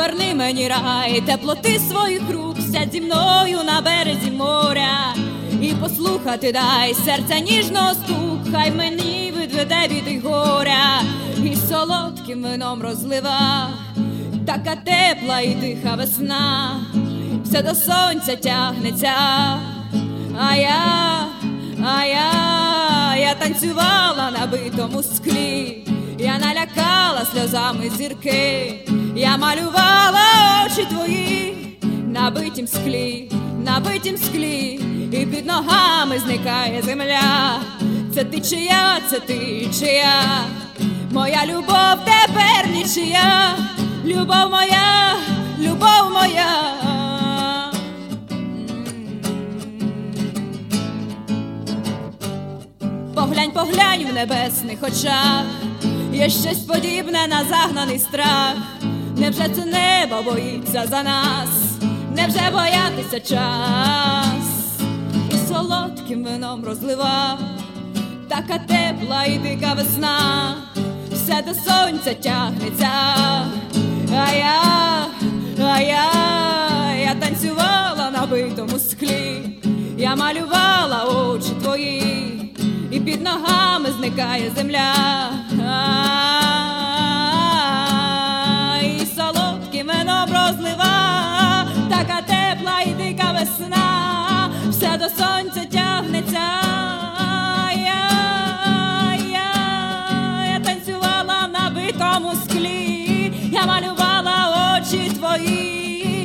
поверни мені рай, теплоти своїх рук, сядь зі мною на березі моря і послухати дай серця ніжного стук, хай мені відведе від горя і солодким вином розлива. Така тепла і тиха весна, все до сонця тягнеться, а я танцювала на битому склі, я налякала сльозами зірки, я малювала очі твої на битім склі, і під ногами зникає земля. Це ти чия, це ти чия, моя любов тепер нічия, любов моя, любов моя. Поглянь, поглянь в небесних очах, є щось подібне на загнаний страх. Невже це небо боїться за нас? Невже боятися час? І солодким вином розлива, така тепла і дика весна, все до сонця тягнеться, а я танцювала на битому склі, я малювала очі твої, і під ногами зникає земля. І солодким вином розлива, така тепла і дика весна, все до сонця тягнеться. Я танцювала на битому склі, я малювала очі твої.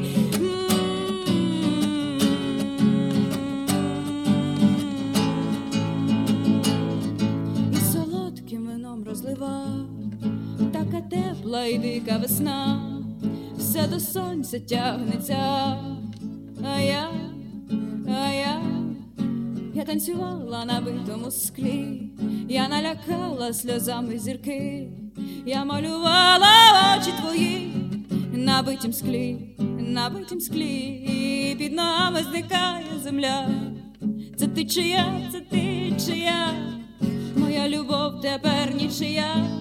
Розлива, така тепла і дика весна, все до сонця тягнеться, а я танцювала на битому склі, я налякала сльозами зірки, я малювала очі твої на битім склі, і під нами зникає земля. Це ти чия, моя любов тепер нічия.